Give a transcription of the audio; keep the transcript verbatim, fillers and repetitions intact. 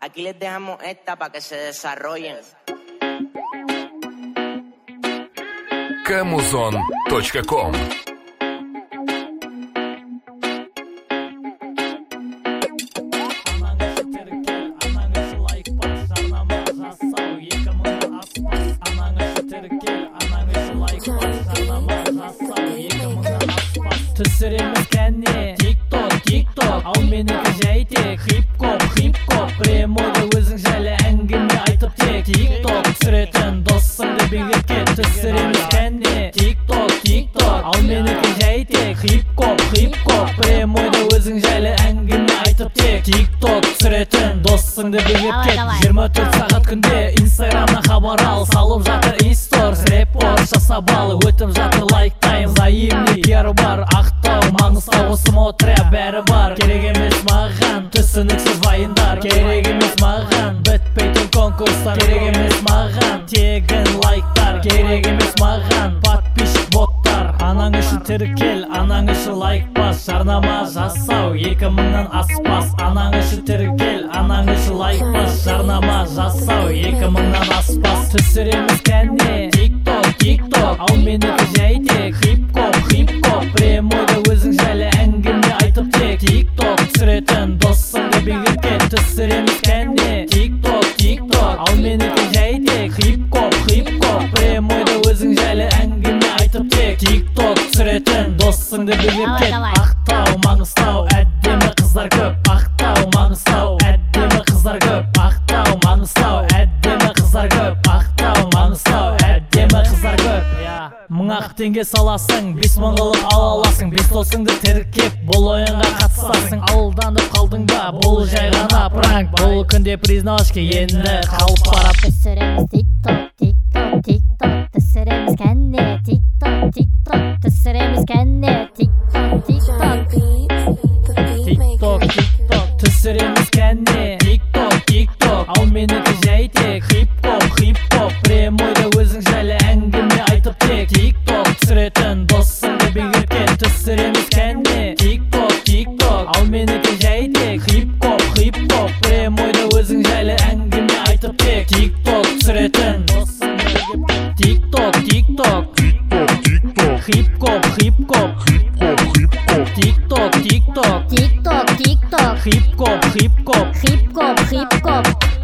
Aquí les dejamos esta para que se desarrollen. Камузон точка ком. Түсіреміз кәне тик-ток, тик-ток, ал менікі жәйтек. Хип-хоп, хип-хоп, прямойда өзің жайлы әңгіме айтып тек. Тик-ток түсіретін досыңды бегітке. Түсіреміз кәне тик-ток, тик-ток, ал менікі жәйтек. Хип-хоп, хип-хоп, прямойда өзің жайлы әңгіме айтып тек. Тик-ток түсіретін досыңды бегітке. жиырма төрт сағат күнде инстаграмнан хабар ал. Салып жатыр исторс, репорт жасап ал. Өтіп жатыр лайк тайм, взаимный пиар бар. Ақтау, Маңғыстау, смотря бәрі бар. Керек емес маған түсініксіз вайындар. Керек емес маған бітпейтін конкурстар. Керек емес маған тегін лайктар. Керек емес маған подписчик боттар. Анаң үшін тіркел, анаң үшін лайк бас. Жарнама жасау екі мыңнан аспас. Анаң үшін тіркел, анаң үшін лайк бас. Жарнама жасау екі мыңнан аспас. Түсіреміз кәне тик-ток, тик-ток, ал менікі жәйтек. Хип-хоп, хип-хоп, прямойда өзің жайлы әңгіме айтып тек. Тик-ток түсіретін досыңды бегітке. Түсіреміз кәне тик-ток, тик-ток, ал менікі жәйтек. Хип-хоп, хип-хоп, прямойда өзің жайлы әңгіме айтып тек. Тик-ток түсіретін досыңды бегітке. Ақтау, Маңғыстау, әдемі қыздар көп. Ақтау, Маңғыстау, әдемі қыздар көп. Ақтау, Маңғыстау, әдемі қыздар көп. Ақтау, Маңғыстау, әдемі қыздар көп. Мың ақ теңге саласың, бес мың қылып ала аласың. Бес досыңды тіркеп, бұл ойынға қатысасың. Алданып қалдың ба, бұл жай ғана пранк. Бұл күнде призналышке енді қалып барап. Түсіреміз тик-ток, тик-ток, тик-ток. Түсіреміз кәне тик-ток, тик-ток. Түсіреміз кәне тик-ток, тик-ток. Тик-ток, тик-ток, түсіреміз кәне тик-ток, тик-ток, ал менікі жәйтек. Хип-хоп, хип-хоп, прямойда өзің жайлы әңгіме айтып тек. Тик-ток түсіретін досыңды бегітке. Түсіреміз кәне тик-ток, тик-ток, ал менікі жәйтек. Хип-хоп, хип-хоп, прямойда өзің жайлы әңгіме айтып тек. Тик-ток түсіретін досыңды бегітке. Тик-ток, тик-ток, хип-хоп, хип-хоп, тик-ток, тик-ток, Тик-ток, тик-ток, хип-хоп, хип-хоп, хип-хоп, хип-хоп.